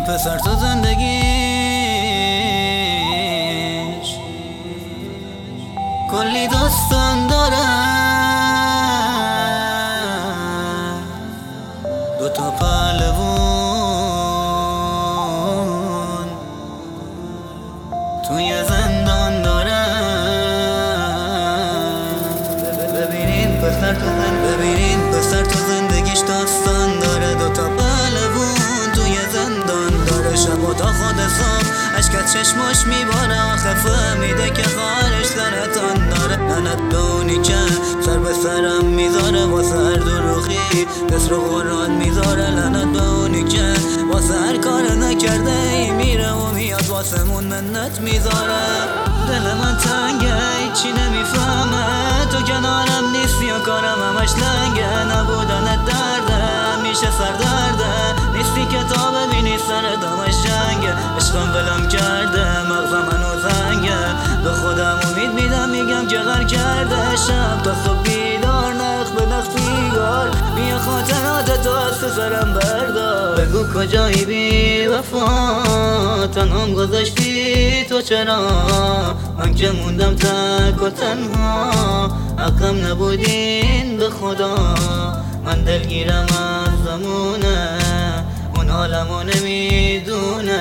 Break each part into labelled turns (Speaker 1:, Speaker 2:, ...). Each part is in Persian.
Speaker 1: پسر تو زندگیش کلی داستان داره، دوتا پهلوان توی زندان داره. ببینین پسر تو زندگیش داستان داره، دوتا پهلوان توی زندان داره. شب تا خود صبح اشکت چشماش میباره، آخه فهمیده که خواهرش سرطان داره. لعنت به اونی که سر به سرم میذاره واسه هر دروغی دست رو قرآن میذاره. لعنت به اونی که واسه هر کار نکرده ای میره و میاد واسه مون منت میذاره. دل من تنگه هیچی نمیفهمه، تو کنارم نیستی و کارم همش لنگه. نبودنت درده میشه سردرده، نیستی که تا ببینی سر دمش جنگه. عشقم ولم کرده مغزم منو زنگه، به خودم امید میدم میگم که غر کرده. شب تا صبح بیدار نخ به نخ بیگار، بیا خاطرات تو از تو سرم بردار. بگو کجایی بی وفا، تنهام گذاشتی تو چرا؟ من که موندم تک و تنها، حقم نبودین به خدا. من دلگیرم از زمونه، اون حالمو نمیدونه.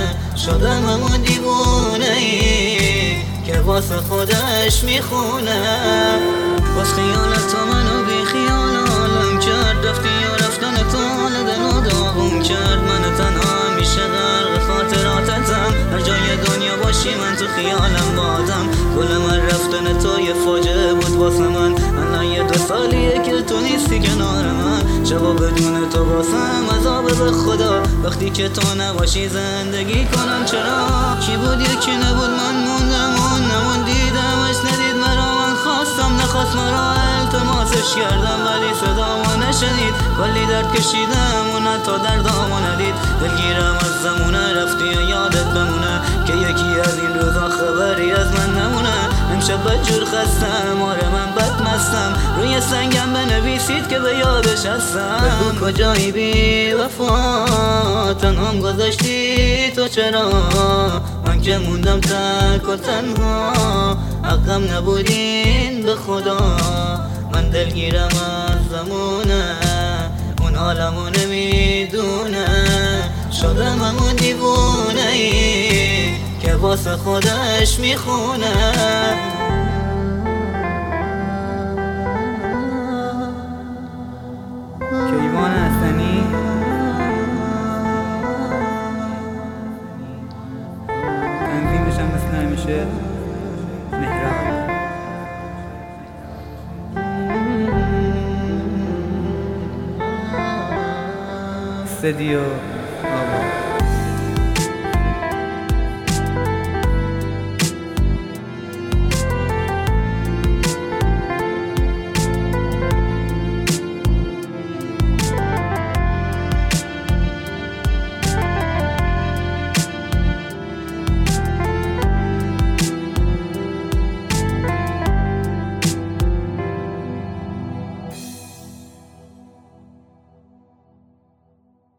Speaker 1: شدم همون دیوونه ای که واسه خودش میخونه. باز خیالت تو منو بی خیال عالم کرد، رفتی و رفتن تو حال دلو داغون کرد. من تنها میشه غرق خاطراتتم، هر جای دنیا باشی من تو خیالم بادم. کل من رفتن تو یه فاجعه بود واسه من، الان یه 2 سالیه که تو نیستی کنار من. شبا بدون تو واسم عذابه به خدا، وقتی که تو نباشی زندگی کنم چرا؟ کی بود یکی نبود من موندم اون نمون، دیدمش ندید مرا، من خواستم نخواست مرا. التماسش کردم ولی صدامو نشنید، کلی درد کشیدم اون تا دردامو ندید. دلگیرم از زمونه رفتی و یادت بمونه، که یکی از این روزا خبری از من نمونه. امشب بدجور خستم، آره من بد مستم، روی سنگم بنویسید که به یادش هستم. بگو کجایی بی وفا، تنهام گذاشتی تو چرا؟ من که موندم تک و تنها، حقم نبودین به خدا. من دلگیرم از زمونه، اون حالمو نمیدونه. شدم همون دیوونه ای که واسه خودش میخونه.
Speaker 2: کیوان حسنی، تنظیمش هم مثل همیشه مهران. استودیو